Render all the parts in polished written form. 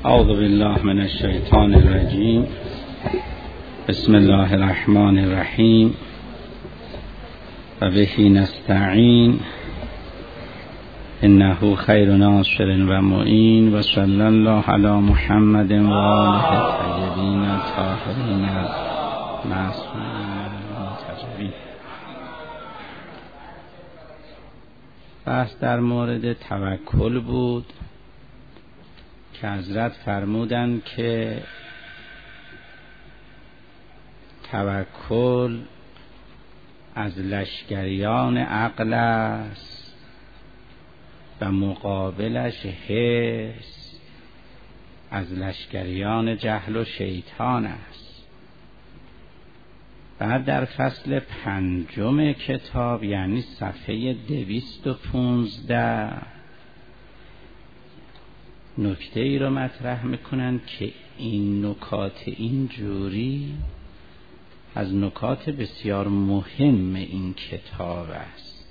اعوذ بالله من الشیطان الرجیم. بسم الله الرحمن الرحیم و به نستعین انه خیر ناصر و معین و صلی الله علی محمد و آله الطیبین الطاهرین معصومین المنتجبین. بحث در مورد توکل بود که حضرت فرمودند که توکل از لشکریان عقل است و مقابلش حرص از لشکریان جهل و شیطان است. بعد در فصل 5 کتاب یعنی صفحه 215 نکته ای رو مطرح میکنن که این نکات اینجوری از نکات بسیار مهم این کتاب است.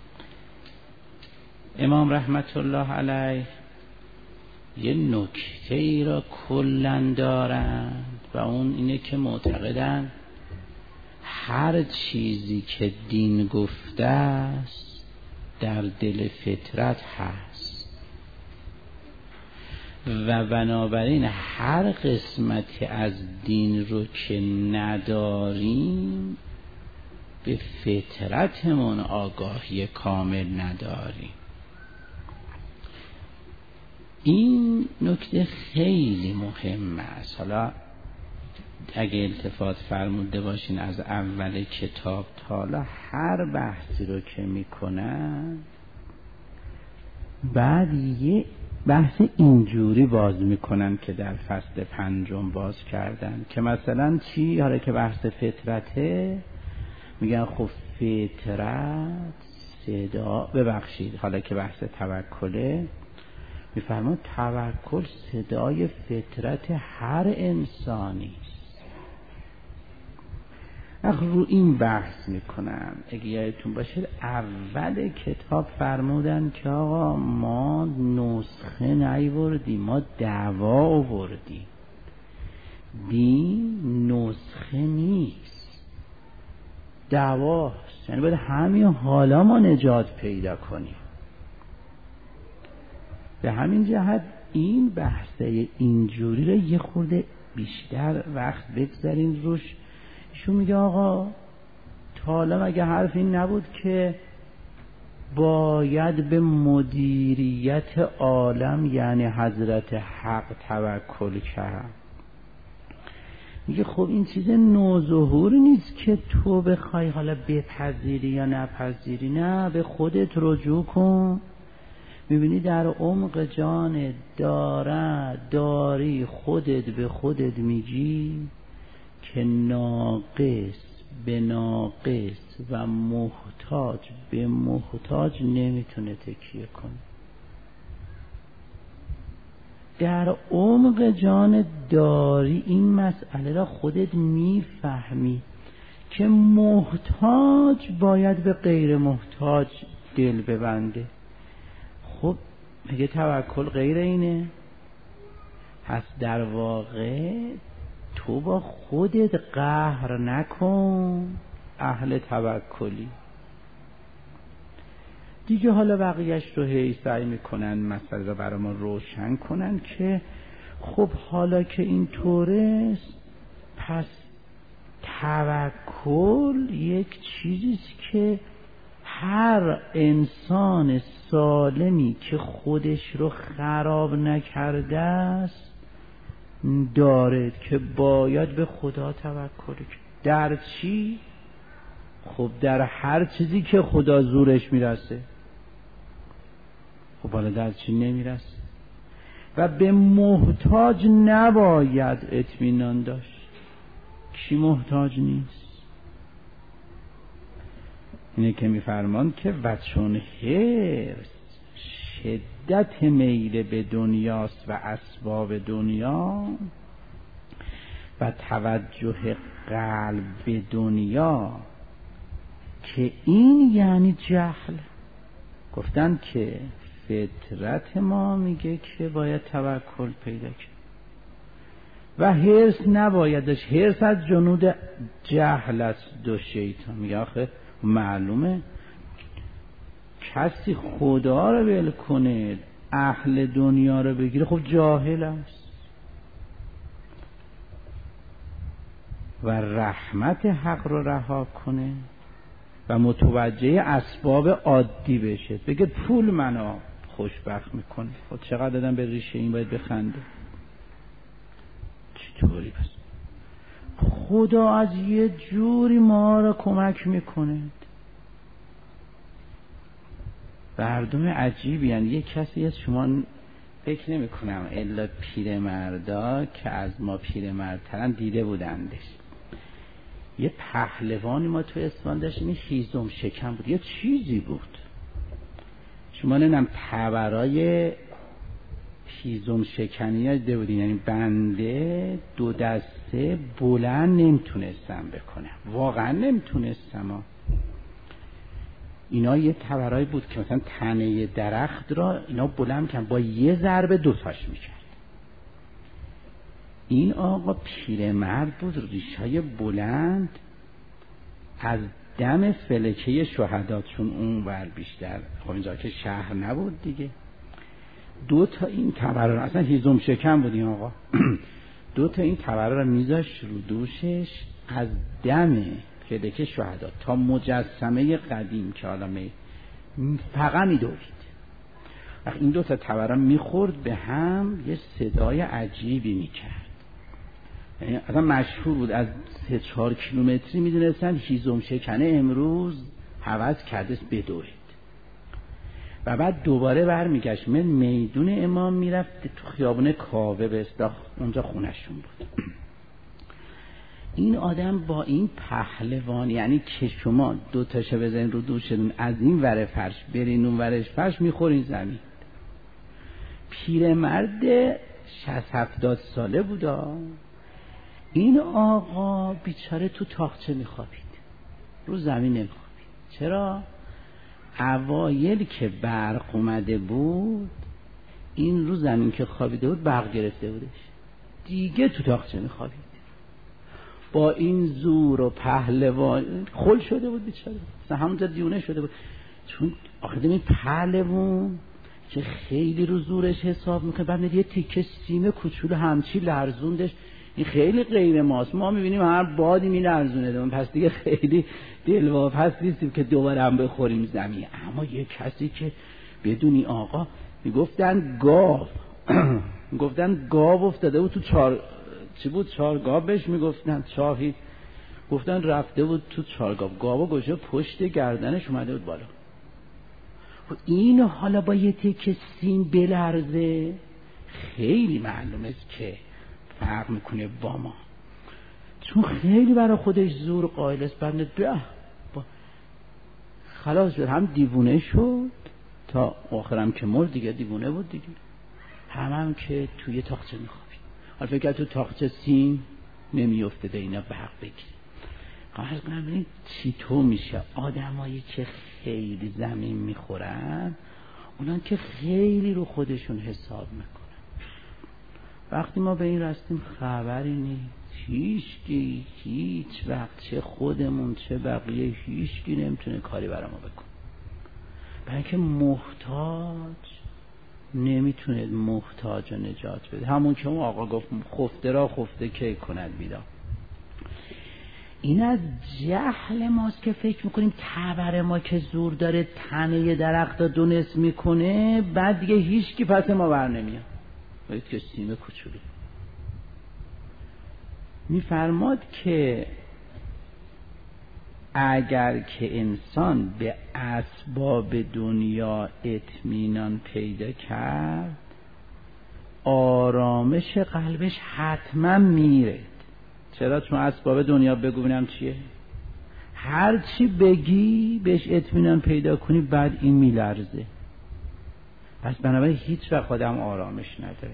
امام رحمت الله علیه یه نکته ای را کلن دارند و اون اینه که معتقدن هر چیزی که دین گفته است در دل فطرت هست و بنابراین هر قسمتی از دین رو که نداریم به فطرتمون آگاهی کامل نداریم. این نکته خیلی مهم است. حالا اگه التفات فرموده باشین از اول کتاب تا حالا هر بحثی رو که میکنن بعد یه بحث اینجوری باز میکنن که در فصل 5 باز کردن که مثلا چی؟ حالا که بحث فطرته میگن خب فطرت صدا حالا که بحث توکله میفرمان توکل صدای فطرت هر انسانی است. رو این بحث میکنم. اگه یادتون باشه اول کتاب فرمودن که آقا ما نسخه نیوردیم، ما دعوا آوردیم. دین نسخه نیست، دعواست. یعنی باید همین حالا ما نجات پیدا کنیم. به همین جهت این بحثه اینجوری رو یه خورده بیشتر وقت بگذارین روش. ایشون میگه آقا تا حالا مگه حرف این نبود که باید به مدیریت عالم یعنی حضرت حق توکل کرد؟ میگه خب این چیز نوظهور نیست که تو بخوای حالا بپذیری یا نپذیری، نه، به خودت رجوع کن. میبینی در عمق جان داری خودت به خودت میگی که ناقص به ناقص و محتاج به محتاج نمیتونه تکیه کنه. در عمق جان داری این مسئله را خودت میفهمی که محتاج باید به غیر محتاج دل ببنده. خب میگه توکل غیر اینه. پس در واقع تو با خودت قهر نکن، اهل توکلی دیگه. حالا بقیهش رو هی سعی میکنن مسئله رو برای ما روشن کنن که خب حالا که این طوره پس توکل یک چیزیست که هر انسان سالمی که خودش رو خراب نکرده است دارد که باید به خدا توکل کنه. در چی؟ خب در هر چیزی که خدا زورش میرسه. خب حالا در چی نمیرسه؟ و به محتاج نباید اطمینان داشت. کی محتاج نیست؟ اینه که میفرمان که و چون حرص شدت میل به دنیاست و اسباب دنیا و توجه قلب به دنیا که این یعنی جهل. گفتن که فطرت ما میگه که باید توکل پیدا کنیم. و حرص نبایدش. حرص از جنود جهل است دو شیطان. میگه آخه معلومه کسی خدا رو ول کنه اهل دنیا رو بگیره خب جاهل است و رحمت حق رو رها کنه و متوجه اسباب عادی بشه، بگه پول منو خوشبخت میکنه. خب چقدر دادم به ریشه این باید بخنده. چطوری بس خدا از یه جوری ما رو کمک میکنه. مردم عجیبی هن. یه کسی از شما فکر نمی کنم الا پیرمردا که از ما پیرمردترن دیده بودندش. یه پهلوانی ما تو اصفهان داشتیم، این هیزم شکن بود، یه چیزی بود. شما نمیدونم تبرای هیزم شکنی ها دیده بودین، یعنی بنده دو دسته بلند نمیتونستم بکنم، واقعا نمیتونستم. اینا یه تبرایی بود که مثلا تنه درخت را اینا بلند کردن، با یه ضربه دوتاش میکرد. این آقا پیرمرد بود، ریشای بلند، از دم فلکه شهدا، چون اون ور بیشتر خب اینجا که شهر نبود دیگه، دو تا این تبر را، اصلا هیزم شکن بود این آقا دو تا این تبر را میذاشت رو دوشش، از دم فلکه شهدا تا مجسمه قدیم که حالا فقط میدوید. وقتی این دو تا تبر را میخورد به هم یه صدای عجیبی میکرد. یعنی اصلا مشهور بود، از 3-4 کیلومتری میدونستن هیزم شکنه امروز هوس کرده بدوید. و بعد دوباره برمیگشت من میدون امام میرفت تو خیابون کاوه به اصطلاح، اونجا خونشون بود. این آدم با این پهلوان، یعنی که شما دو تاشو بزنین رو دوشتون از این ور فرش برین اون ورش فرش میخورین زمین. پیرمرد 60-70 ساله بودا. این آقا بیچاره تو تاقچه میخوابید، رو زمین نمیخوابید. چرا؟ اوایل که برق اومده بود این رو زمین که خوابیده بود برق گرفته بودش، دیگه تو تاقچه میخوابید. با این زور و پهلوان خل شده بود بیچاره، مثلا همونجا دیونه شده بود. چون آخه این پهلوان که خیلی رو زورش حساب میکنه، بعد یه تیکه سیم کوچولو همچی لرزوندش. این خیلی غیر ماست، ما میبینیم هر بادی میلرزونه، پس دیگه خیلی دلواپس نیستیم که دوباره هم بخوریم زمین. اما یه کسی که بدونی آقا میگفتن گاو گفتن گاو افتاده بود تو چی بود 4 گاو بهش میگفتن چاهی، گفتن رفته بود تو 4 گاو، گاوا گوشه پشت گردنش اومده بود بالا. این حالا با یه تیکه سیم بلرزه، خیلی معلومه که فرق میکنه با ما، چون خیلی برای خودش زور قائل است. بنده خلاص شد، هم دیوونه شد تا آخرم که مرد دیگه دیوونه بود دیگه. هم که توی تاقچه میخوابید. حالا فکر تو تاقچه سیم نمیافتاده اینا برق بگیره. قرار کنم ببینید چطور میشه آدمایی که خیلی زمین میخورن، اونان که خیلی رو خودشون حساب میکنن. وقتی ما به این رستیم خبری نیست، هیچ وقت چه خودمون چه بقیه هیچکی نمیتونه کاری برای ما بکنه. برای که محتاج نمیتونه محتاج رو نجات بده. همون که اون آقا گفت خفته را خفته کی کند بیدار. این از جهل ماست که فکر میکنیم تبر ما که زور داره تنه درخت را دونست میکنه، بعد دیگه هیچکی پس ما بر نمیاد. باید که سیم کوچولو میفرماد که اگر که انسان به اسباب دنیا اطمینان پیدا کرد، آرامش قلبش حتما میره. چرا؟ چون اسباب دنیا بگو ببینم چیه، هر چی بگی بهش اطمینان پیدا کنی بعد این میلرزه. پس بنابراین هیچ وقت آدم آرامش نداره.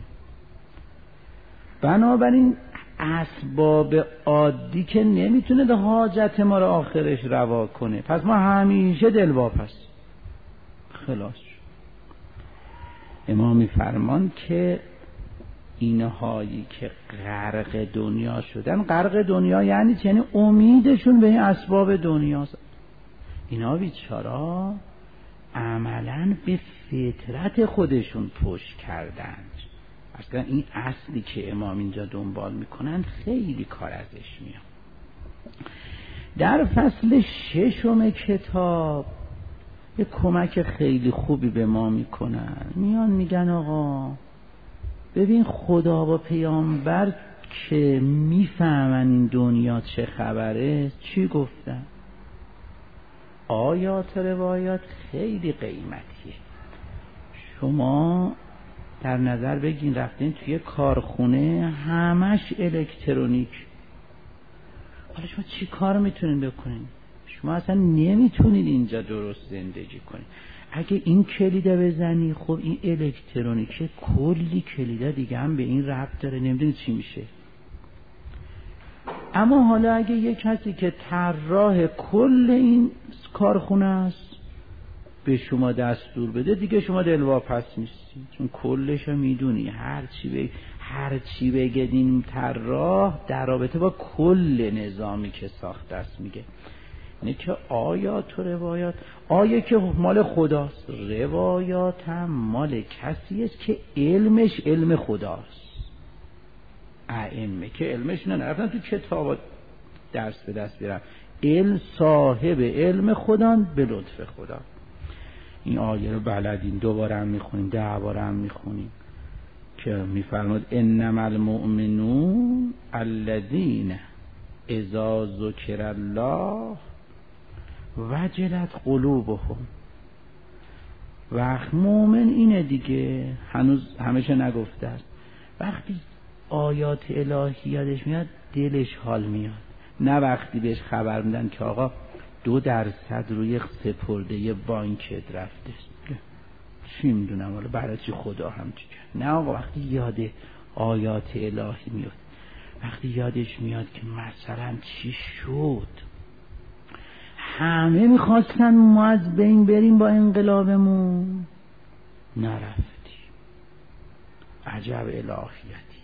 بنابراین اسباب عادی که نمیتونه به حاجت ما رو آخرش روا کنه، پس ما همیشه دلواپس. خلاص امام میفرمان که اینهایی که غرق دنیا شدن، غرق دنیا یعنی چه؟ یعنی امیدشون به این اسباب دنیاست. اینا بیچارا عملاً به فطرت خودشون پشت کردن. اصلا این اصلی که امام اینجا دنبال میکنن خیلی کار ازش میاد. در فصل 6 کتاب یه کمک خیلی خوبی به ما میکنن. میان میگن آقا ببین خدا با پیامبر که میفهمن این دنیا چه خبره چی گفتن؟ آیات روایات خیلی قیمتیه. شما در نظر بگین رفتین توی کارخونه همش الکترونیک، حالا شما چی کار میتونین بکنین؟ شما اصلا نمیتونین اینجا درست زندگی کنین. اگه این کلیده بزنی، خب این الکترونیکه کلی کلیده دیگه هم به این ربط داره، نمیدونی چی میشه. اما حالا اگه یک کسی که طراح کل این کارخونه است به شما دستور بده، دیگه شما دلواپس نیستی، چون کلش رو میدونی. هر چی بگه این طراح در رابطه با کل نظامی که ساخته است میگه. اینه که آیات و روایات، آیه که مال خداست، روایات هم مال کسی است که علمش علم خداست. ائمه که علمش نرفتن تو کتاب درس به دست بیارن، علم صاحب علم خدا به لطف خدا. این آیه رو بلدین، دوباره هم میخونیم، 10 بار هم میخونیم که میفرماد انما المؤمنون الذین اذا ذکر الله وجلت قلوبهم. وقت مؤمن اینه دیگه، هنوز همیشه نگفته است، وقتی آیات الهی یادش میاد دلش حال میاد. نه وقتی بهش خبر میدن که آقا 2% روی سپرده بانکت رفته، چی میدونم حالا برای چی خدا هم چی کرد. نه آقا وقتی یاد آیات الهی میاد، وقتی یادش میاد که مثلا چی شد، همه میخواستن ما از بین بریم با انقلابمون، نرفتیم. عجب الهیتی.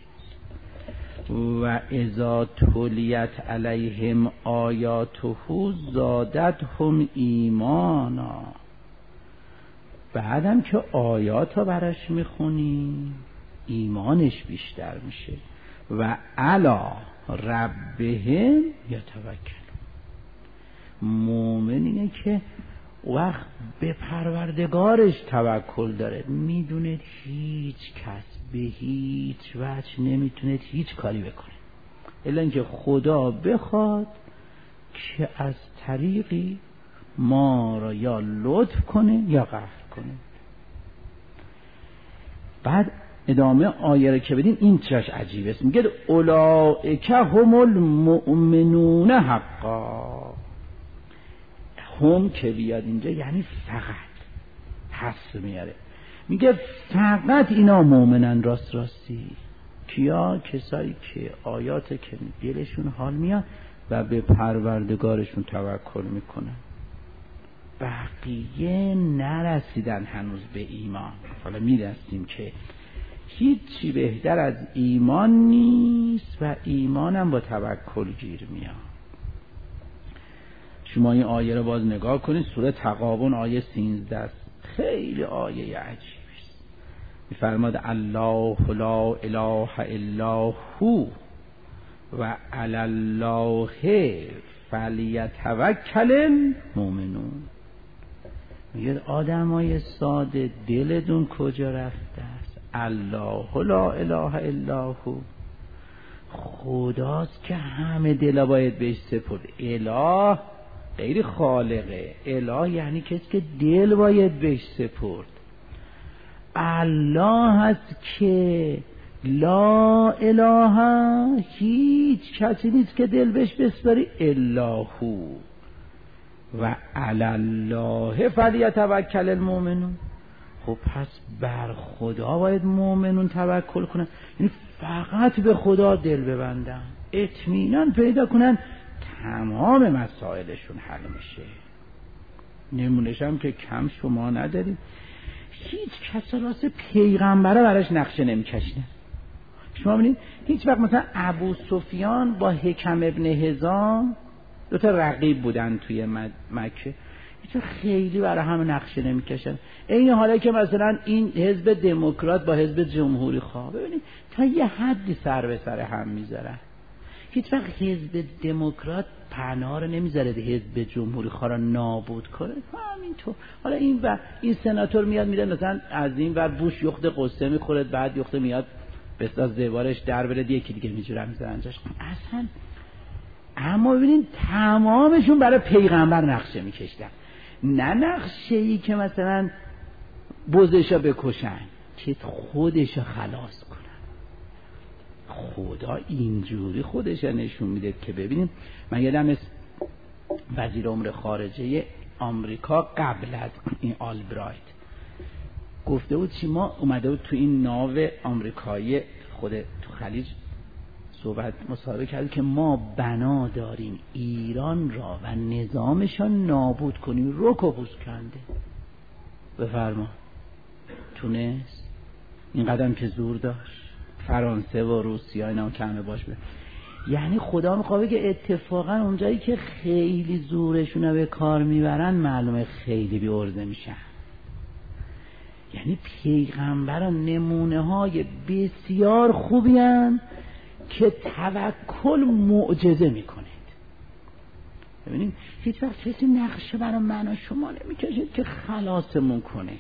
و اذا تلیت علیهم آیاته زادتهم ایمانا. بعدم که آیات رو براش میخونی ایمانش بیشتر میشه. و علی ربهم یتوکلون. مومن اینه که وقت به پروردگارش توکل داره، میدونه هیچ کس به هیچ وجه نمیتونه هیچ کاری بکنه الا اینکه خدا بخواد که از طریقی ما را یا لطف کنه یا قهر کنه. بعد ادامه آیه رو که بدین این چش عجیبه است، میگه اولئک هم المؤمنون حقا. هم که بیاد اینجا یعنی فقط، حصر میاره، میگه فقط اینا مؤمنن راست راستی. کیا؟ کسایی که آیات که دلشون حال میاد و به پروردگارشون توکل میکنن. بقیه نرسیدن هنوز به ایمان. حالا میرسیم که هیچی بهتر از ایمان نیست و ایمانم با توکل گیر میاد. شما این آیه رو باز نگاه کنید، سوره تغابن آیه 13 است. خیلی آیه عجیبی است. میفرماد الله لا اله الا هو و علی الله فلیتوکل المؤمنون. میگه آدمای ساده دلتون کجا رفته است؟ الله لا اله الا هو، خداست که همه دلا باید بهش سپرد. اله غیر خالقه، اله یعنی کسی که دل باید بهش سپرد. الله هست که لا اله، هیچ کسی نیست که دل بهش بسپاری الا هو و علی الله فلیتوکل المؤمنون. خب پس بر خدا باید مؤمنون توکل کنن، یعنی فقط به خدا دل ببندن، اطمینان پیدا کنن، تمام مسائلشون حل میشه. نمونهش هم که کم شما ندارید. هیچ کس راست پیغمبره براش نقشه نمیکشنه. شما ببینید هیچ وقت مثلا ابو سفیان با حکم ابن حزام دو تا رقیب بودن توی مکه، هیچ خیلی برای هم نقشه نمیکشن. این حالا که مثلا این حزب دموکرات با حزب جمهوری خواه، ببینید تا یه حدی سر به سر هم میذارن. هیچ وقت حزب دموکرات پناه رو نمیذاره حزب جمهوری خواه رو نابود کنه. همینطور حالا این سناتور میاد میره مثلا از این ور بوش یخت قصه میخوره، بعد یخت میاد بساز زوارش در برد یکی دیگه میجوره میذارن جاش اصلا. اما ببینید تمامشون برای پیغمبر نقشه میکشتن، نه نقشه‌ای که مثلا بزشا بکشن که خودشو خلاص کنن. خدا اینجوری خودش نشون میده که ببینیم. من یادم وزیر امور خارجه آمریکا قبل از این آلبرایت گفته بود چی، ما اومده بود تو این ناو آمریکایی خود تو خلیج صحبت مصاحبه کرد که ما بنا داریم ایران را و نظامشان نابود کنیم. رک و پوست کنده بفرما تونست این قدم که زور داشت. فرانسه و روسیه اینا کمه باش به. یعنی خدا میخواد که اتفاقا اونجایی که خیلی زورشون رو به کار میبرن معلومه خیلی بی عرضه میشن. یعنی پیغمبران نمونه های بسیار خوبی هن که توکل معجزه میکنه. ببینید هیچ وقت کسی نقشه برای من و شما نمیکشید که خلاصمون کنه.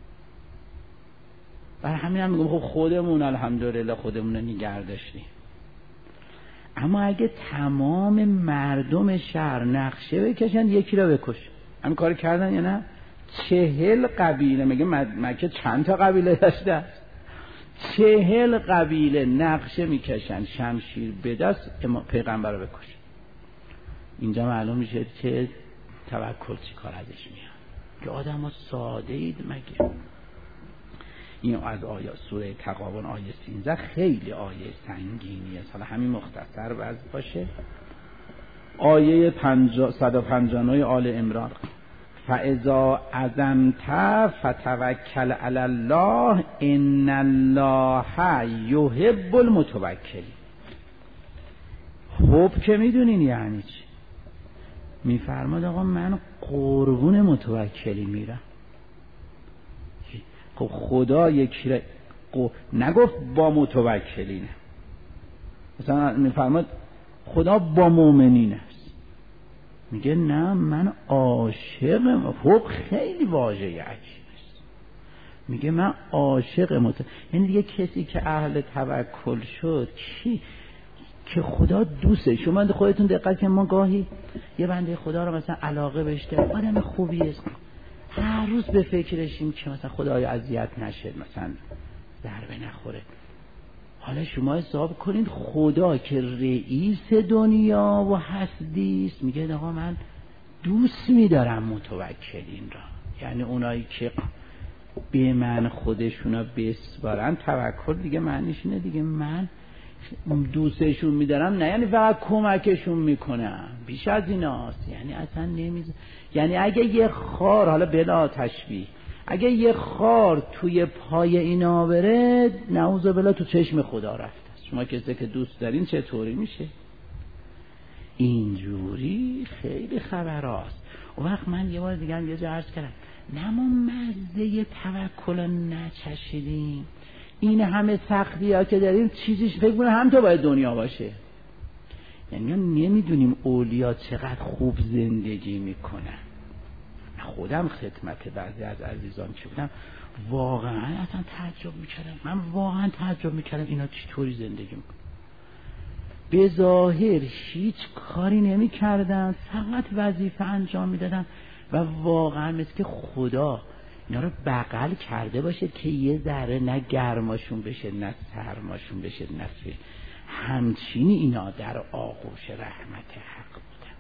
برای همین هم میگم خب خودمون الحمدلله خودمون رو نگه داشتیم. اما اگه تمام مردم شهر نقشه بکشن یکی رو بکش، همین کار کردن یا نه؟ 40 قبیله، میگه مکه چند تا قبیله داشته؟ 40 قبیله نقشه میکشن شمشیر به دست پیغمبر رو بکش. اینجا معلوم میشه چه توکل چی کار ازش میاد که آدم ها ساده اید مگه. این از آیات سوره تغابن آیه 13 خیلی آیه سنگینیه. حالا همین مختصر وضع باشه. آیه 159 آل عمران فاذا عزمت فتوکل علی الله ان الله یحب المتوکلین. خب که میدونین یعنی چی؟ میفرماد آقا من قربون متوکلی میرم. خب خدا یکی را نگفت با متوکلینه، مثلا میفرماد خدا با مؤمنین است، میگه نه من عاشقم. خب خیلی واژه عجیب است. میگه من عاشق یعنی دیگه کسی که اهل توکل شد کی که خدا دوسته. شما خودتون دقت کنید، ما گاهی یه بنده خدا رو مثلا علاقه بهش داریم، آدم خوبی است، هر روز به فکرشیم که مثلا خدایا اذیت نشه، مثلا ضربه نخوره. حالا شما حساب کنید خدا که رئیس دنیا و هستی است میگه آقا من دوست می‌دارم متوکلین را، یعنی اونایی که به من خودشونا بسپارن. توکل دیگه معنیش اینه دیگه من دوستشون می‌دارم، نه یعنی فقط کمکشون میکنم، بیش از ایناست. یعنی اصلا یعنی اگه یه خار، حالا بلا تشبیه، اگه یه خار توی پای اینا بره نعوذ بالله تو چشم خدا رفته است. شما کسی که دوست دارین چطوری میشه؟ اینجوری خیلی خبراست. اون وقت من یه بار دیگه یه جا عرض کردم نه ما مزه توکل نچشیدیم، این همه سختی ها که داریم چیزیش فکر کنم هم تو باید دنیا باشه. یعنی نمیدونیم اولیا چقدر خوب زندگی میکنن. خودم خدمت بعضی از عزیزان که بودم واقعا اصلا تعجب میکردم. من واقعا تعجب میکردم اینا چطوری زندگی میکنن. به ظاهر هیچ کاری نمیکردن، فقط وظیفه انجام میدادن و واقعا مثل که خدا اینا رو بغل کرده باشه که یه ذره نه گرماشون بشه نه سرماشون بشه نه همچینی اینا در آغوش رحمت حق بودن.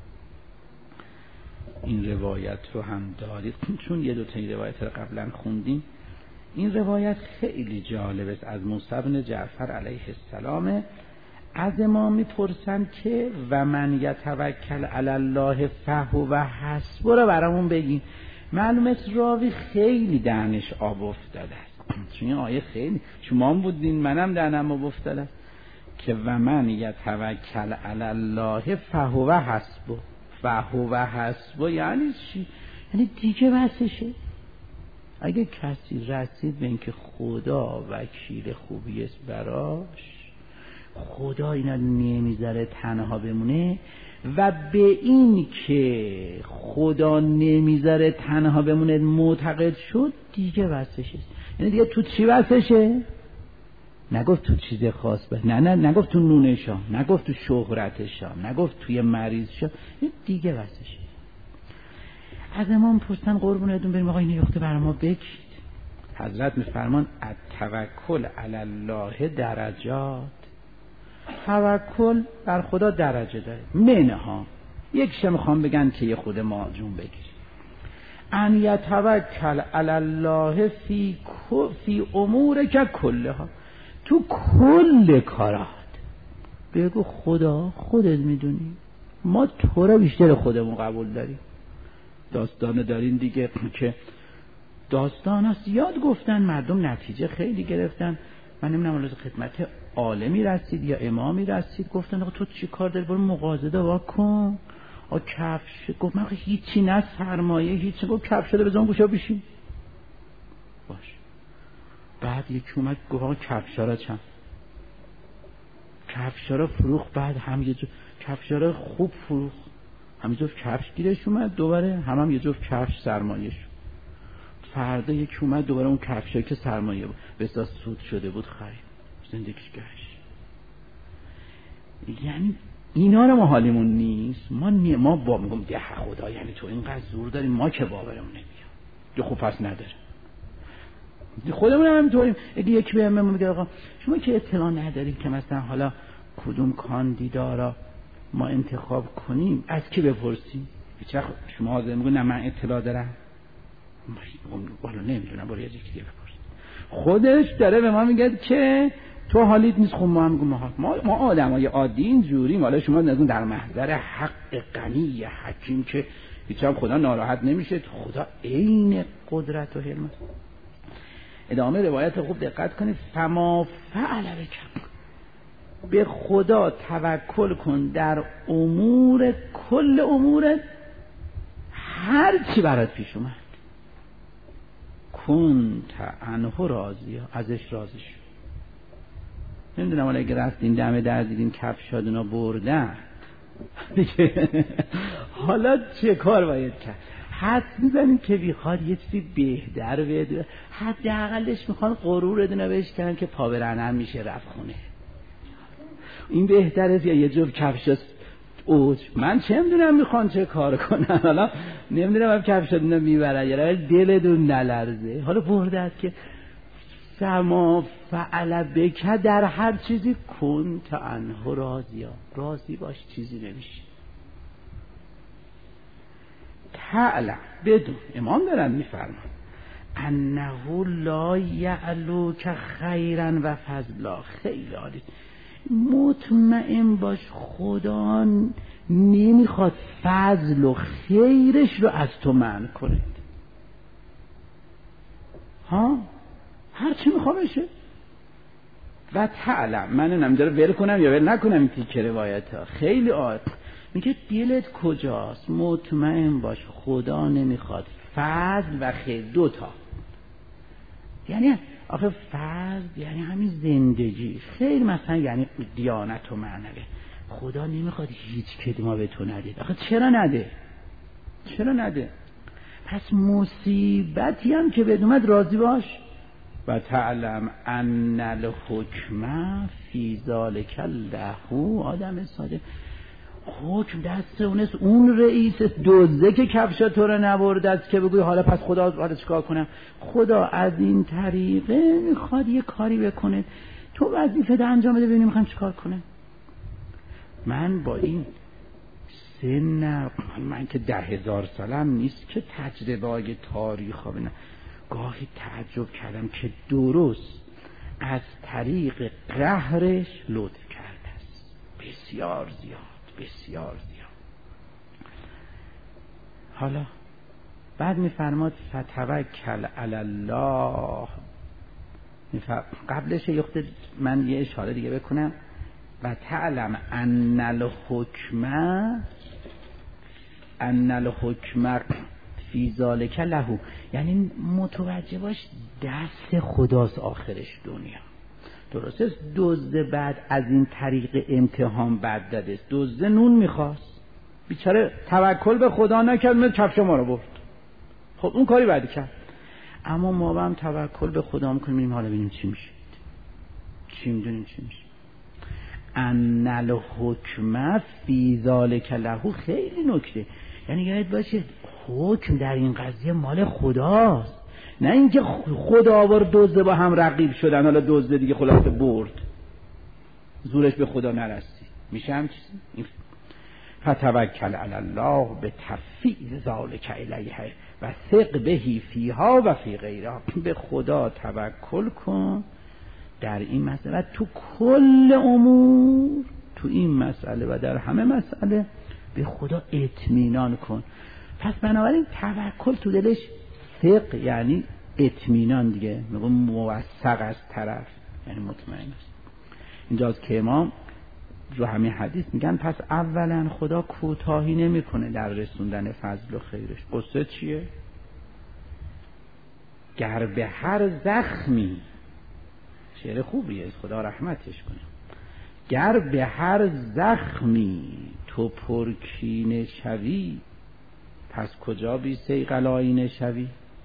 این روایت رو هم دارید چون یه دوتا این روایت رو قبلا خوندیم. این روایت خیلی جالب است از موسی بن جعفر علیه السلام. از ما میپرسن که و من یتوکل علی الله فهو حسبه رو برامون بگین. معلومه راوی خیلی دهنش آب افتاده است. چون این آیه خیلی شما هم بودین منم در نما گفتم که و من یتوکل علی الله فهو حسبه. فهو حسبه یعنی چی؟ یعنی دیگه بسشه. اگه کسی رسید به اینکه خدا وکیل خوبی است براش، خدا اینا نمیذاره تنها بمونه و به این که خدا نمیذاره تنها بمونه معتقد شد، دیگه بسشه. یعنی دیگه تو چی بسشه؟ نگفت تو چیز خاص بس، نه نگفت تو نونشا، نگفت تو شهرتشا، نگفت توی مریضشا، دیگه بسشه. از امام پرسن قربونتون بریم آقا این یخته برای ما بکشید. حضرت میفرمان التوکل علی الله درجات. توکل بر خدا درجه داره. منها یکش میخوام بگن که یه خود معجون بگیریم. ان یتوکل علی الله فی امورک کلها، تو کل کارات بگو خدا خودت میدونی، ما تو را بیشتر خودمون قبول داریم. داستان دارین دیگه که داستان ها زیاد گفتن، مردم نتیجه خیلی گرفتن. من نمیدونم الان خدمت عالمی رسید یا امامی رسید، گفتن آقا تو چی کار داری، برو مغازه دوا کن. آقا کفش، گفت من هیچی نه سرمایه هیچی، گفت کفش رو بزن گوشا بشین باش. بعد یکی اومد گفت آقا کفشا را چند، کفشا را فروخت. بعد هم یه جو کفشا را خوب فروخت، هم یه جو کفش گیرش اومد، دوباره هم یه جو کفش سرمایه شد. فردا یکی اومد دوباره اون کفشایی که سرمایه بود به اساس سود شده بود خرید، زندگیش گشت. یعنی اینا رو ما حالیمون نیست. ما با میگم ده خدا، یعنی تو اینقدر زور داریم، ما که باورمون نمیاد. جو خوب پس نداره، خودمون هم همینطوریم. اگه یکی به من میگه آقا شما که اطلاع ندارید که مثلا حالا کدوم کاندیدا را ما انتخاب کنیم، از کی بپرسیم؟ هیچ وقت شما حاضر میگید نه من اطلاع دارم، والا نمیدونم، برو یه دیگه بپرس. خودش داره به ما میگه که تو حالیت نیست. خب ما هم میگیم ما آدمای عادی اینجوریم. حالا شما نزون در محضر حق غنی حکیم که هیچ هم خدا ناراحت نمیشه، خدا عین قدرت و حلم. ادامه روایت خوب دقت کنید. فما فعل بک، به خدا توکل کن در امور کل امورت، هر چی برات پیش اومد کنت عنه راضی، ازش راضی شو. نمیدونم حالا اگه رفتین دم در دیدین کفشادونا بردن دیگه حالا چه کار باید کرد؟ حد میزنیم که بیخواد یه چیزی بهتر بده، حداقلش میخوان غرور دونه بهش کنن که پا برنن میشه رفت خونه. این بهتره یا یه جور کفشاست اوج. من چه میدونم میخوان چه کار کنن، حالا نمیدونم هم کفشادونا میبرن یا دلتون نلرزه. حالا برده است که سما فعل بک، در هر چیزی کنت عنه راضیا، راضی باش، چیزی نمیشه. تعلم، بدون، امام دارن میفرمان انه لا یعلوک خیرا و فضلا. خیلی عالی، مطمئن باش خدا نمیخواد فضل و خیرش رو از تو منع کنه. ها هر چی میخواه بشه. و تعلم، من نمیداره ول کنم یا ول نکنم این تیکه روایت ها خیلی عالی. میگه دلت کجاست، مطمئن باش خدا نمیخواد فضل و خیر، دوتا. یعنی آخه فضل یعنی همین زندگی، خیر مثلا یعنی دیانت و معنوی. خدا نمیخواد هیچ کدوم به تو نده. آخه چرا نده؟ چرا نده؟ پس مصیبتی هم که بد اومد راضی باش. و تعلم ان الحکم فی ذلک له، آدم ساده، حکم دست اونست، اون رئیس دوزه که کفشا تو رو نبرده است که بگوی حالا پس خدا حالا چیکار کنم. خدا از این طریقه میخواد یه کاری بکنه، تو وظیفه ده انجام بده، ببینیم میخوام چیکار کنه. من با این سن، من که 10,000 سالم نیست که تجربه های تاریخ ها بینم، گاهی تعجب کردم که درست از طریق قهرش لطف کرده است. بسیار زیاد، بسیار زیاد. حالا بعد میفرماد فتوکل علی الله قبلش من یه اشاره دیگه بکنم. و تعلم ان الحکم فی ذالک له، یعنی متوجه باش دست خداست آخرش دنیا. درسته دزد بعد از این طریق امتحان بد داده، دزد نون میخواست، بیچاره توکل به خدا نکرد، مثل کفش ما رو برد. خب اون کاری بعدی کرد. اما ما هم توکل به خدا میکنیم، حالا ببینیم چی میشه، چی میدونیم چی میشه. ان الحکم فی ذالک له، خیلی نکته، یعنی یاد باشه حکم در این قضیه مال خداست، نه اینکه خدا آورد دزد با هم رقیب شدن، حالا دزد دیگه خلاصه برد، زورش به خدا نرسی. میشه هم چیزی. فتوکل علی الله به تفویض ذالک الیه و ثق بهی فیها و فی غیرها، به خدا توکل کن در این مسئله و تو کل امور، تو این مسئله و در همه مسئله به خدا اطمینان کن. پس بنابراین توکل تو دلش ثق یعنی اطمینان دیگه، میگم موثق از طرف یعنی مطمئن است. اینجاست که امام رو همین حدیث میگن پس اولا خدا کوتاهی نمیکنه در رسوندن فضل و خیرش. قصه چیه؟ گر به هر زخمی، شعر خوبیه خدا رحمتش کنه، گر به هر زخمی تو پرکینه شوی، پس کجا بی صیقل آینه شوی؟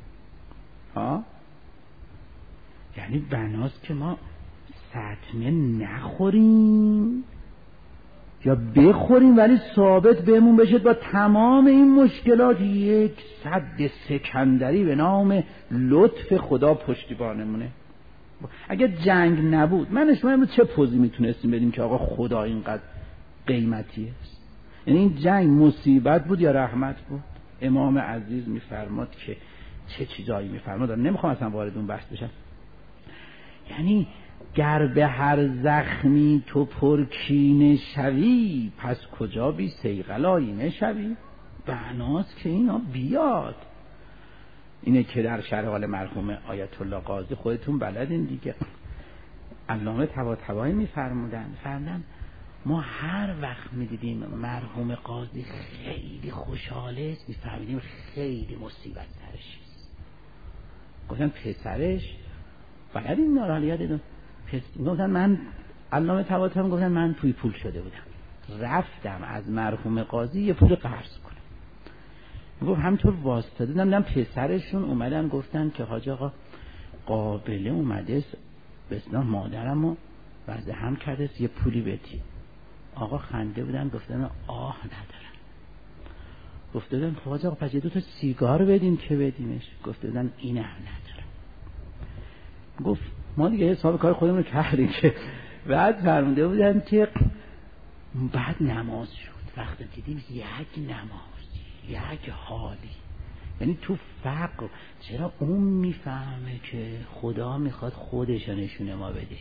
یعنی بناست که ما سطمه نخوریم یا بخوریم ولی ثابت بهمون بشه با تمام این مشکلات یک سد سکندری به نام لطف خدا پشتیبانمونه. اگه جنگ نبود من شما امروز چه پوزی میتونستیم بدیم که آقا خدا اینقدر قیمتی است؟ یعنی این جنگ مصیبت بود یا رحمت بود؟ امام عزیز میفرماد که چه چیزایی میفرماد، نمیخوام اصلا وارد اون بحث بشم. یعنی گر به هر زخمی تو پرکینه شوی، پس کجا بی صیقل آینه شوی؟ بناست که اینا بیاد. اینه که در شرح حال مرحوم آیت الله قاضی خودتون بلدین دیگه، علامه طباطبایی میفرمودن ما هر وقت میدیدیم مرحوم قاضی خیلی خوشحاله میفهمیدیم خیلی مصیبت سرش گفتن پسرش بلدین نارالیات دون گفتن من علامه طباطبایی گفتن من توی پول شده بودم، رفتم از مرحوم قاضی یه پول قرض کنم. گفت همینطور واسطه دیدم پسرشون اومدن گفتن که حاج آقا قابله اومده به اصطلاح مادرمو وضع هم کرده یه پولی بدی. آقا خنده بودن گفتن آه ندارم. گفتن خب حاج آقا پس یه 2 تا سیگار بدین که بدیمش. گفتن اینه هم ندارم. گفت ما دیگه حساب کار خودمون رو کردیم که بعد فرموده بودن که بعد نماز شد، وقت دیدیم یک نماز یک حالی، یعنی تو فقر چرا اون میفهمه که خدا میخواد خودش نشونه ما بده.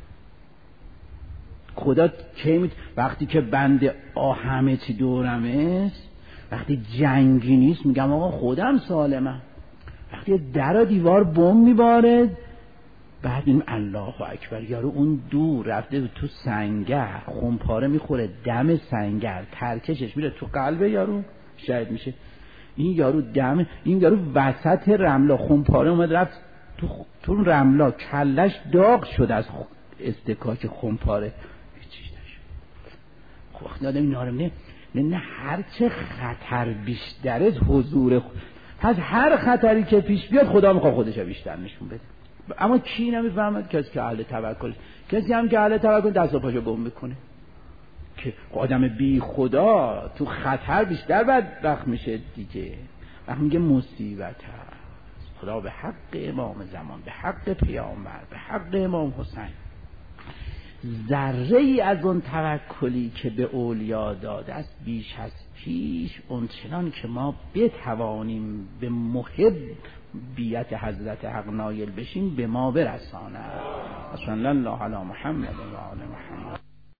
خدا چه وقتی که بنده همه چی دورمه، وقتی جنگی نیست میگم آقا خودم سالمم، وقتی در و دیوار بم میباره بعد این الله اکبر یارو اون دور رفته تو سنگر خمپاره میخوره دم سنگر ترکشش میره تو قلب یارو شاید میشه. این یارو این یارو وسط رملا خمپاره اومد رفت تو رملا کلش داغ شد از استکاک خمپاره هیچیش نشد. خب وقتی آدم اینا رو نه هر چه خطر بیشتره حضور پس هر خطری که پیش بیاد خدا میخواد خودش بیشتر نشون بده. اما کی نمیفهمد؟ کسی که اهل توکل، کسی هم که اهل توکل دست و پاشو گم میکنه که آدم بی خدا تو خطر بیشتر بدبخت میشه دیگه. وقتی میگه مصیبت هست خدا به حق امام زمان، به حق پیامبر، به حق امام حسین ذره ای از اون توکلی که به اولیا داده است بیش از پیش اونچنان که ما بتوانیم به محبیت حضرت حق نایل بشیم به ما برساند. صلی الله علی محمد و آل محمد.